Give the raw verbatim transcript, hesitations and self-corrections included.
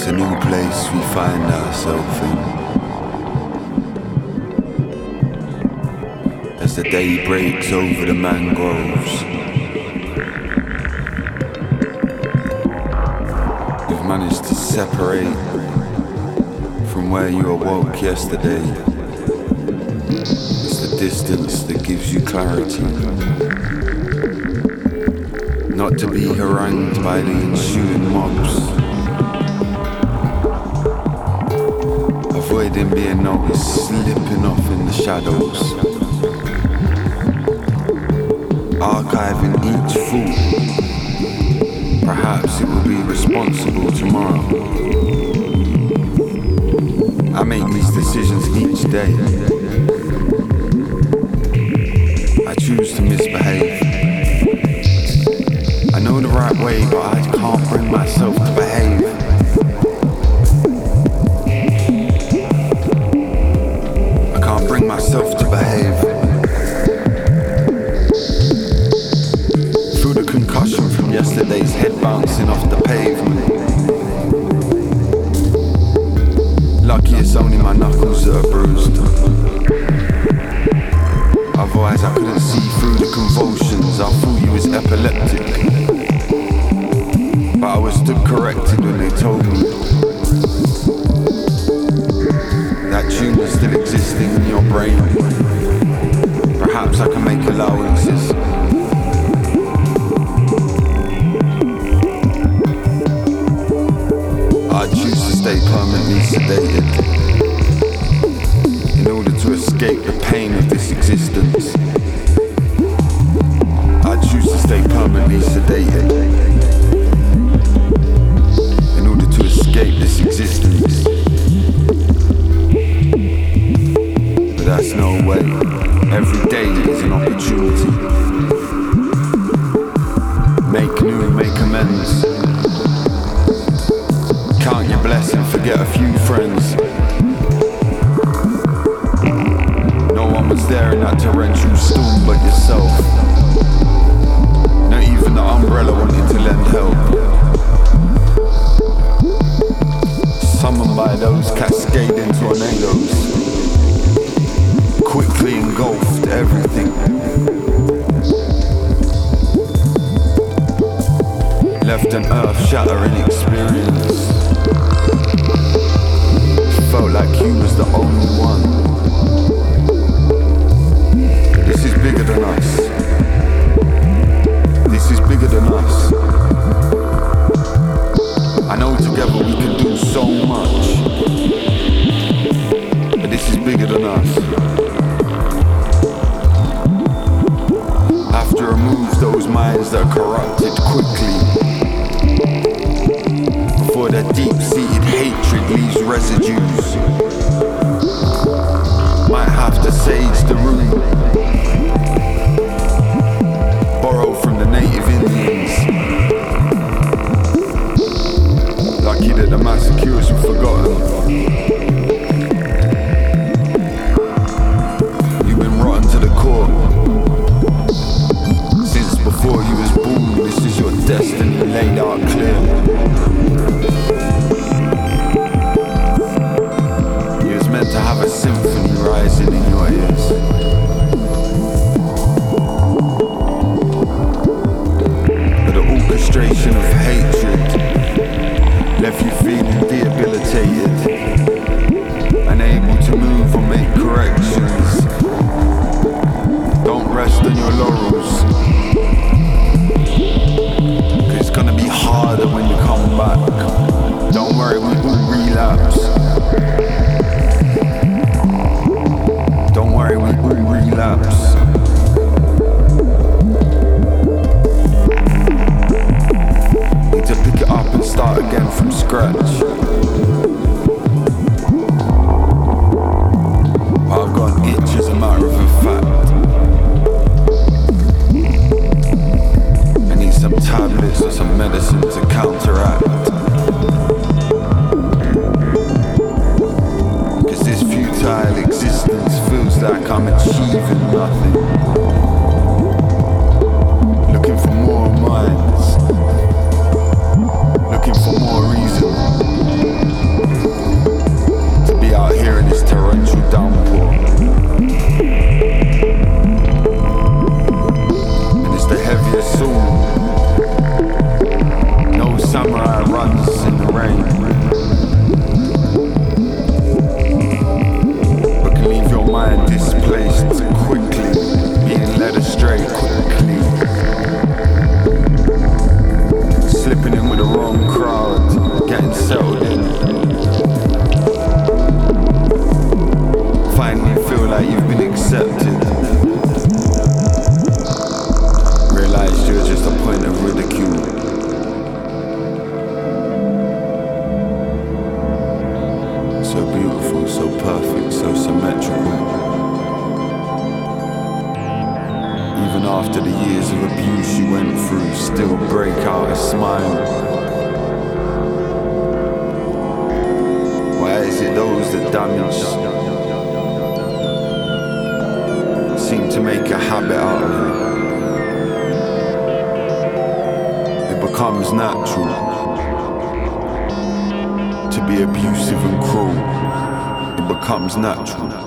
a new place we find ourselves in. As the day breaks over the mangroves, you've managed to separate from where you awoke yesterday. It's the distance that gives you clarity. Not to be harangued by the ensuing mobs. Avoiding being noticed, slipping off in the shadows. Archiving each thought. Perhaps it will be responsible tomorrow. I make these decisions each day. I choose to misbehave. I know the right way, but I can't bring myself to behave. I can't bring myself to behave. Through the concussion from yesterday's head bouncing off the pavement. Lucky it's only my knuckles that are bruised. Otherwise I couldn't see through the convulsions. I thought you was epileptic. But I was stood corrected when they told me that tumour still existing in your brain. Perhaps I can make allowances. I choose to stay permanently sedated in order to escape the pain of this existence. I choose to stay permanently sedated in order to escape this existence. But that's no way. Every day is an opportunity. Make new and make amends. Count your blessings, forget a few friends. No one was there in that torrential storm but yourself. Not even the umbrella wanted to lend help. Summoned by those cascading tornadoes, quickly engulfed everything. Left an earth-shattering experience. Felt like you was the only one. This is bigger than us. This is bigger than us. I know together we can do so much. But this is bigger than us. Have to remove those minds that are corrupted quickly before their deep-seated hatred leaves residues. Might have to sage the room. Borrow from the native Indians. Lucky that the massacres were forgotten. You've been rotten to the core. Since before you was born, this is your destiny laid out clear. You was meant to have a symphony rising in your ears. But the orchestration of hatred left you feeling debilitated, unable to move or make corrections. Don't rest on your laurels, cause even after the years of abuse you went through, still break out a smile? Why is it those that damage seem to make a habit out of it? It becomes natural to be abusive and cruel. It becomes natural.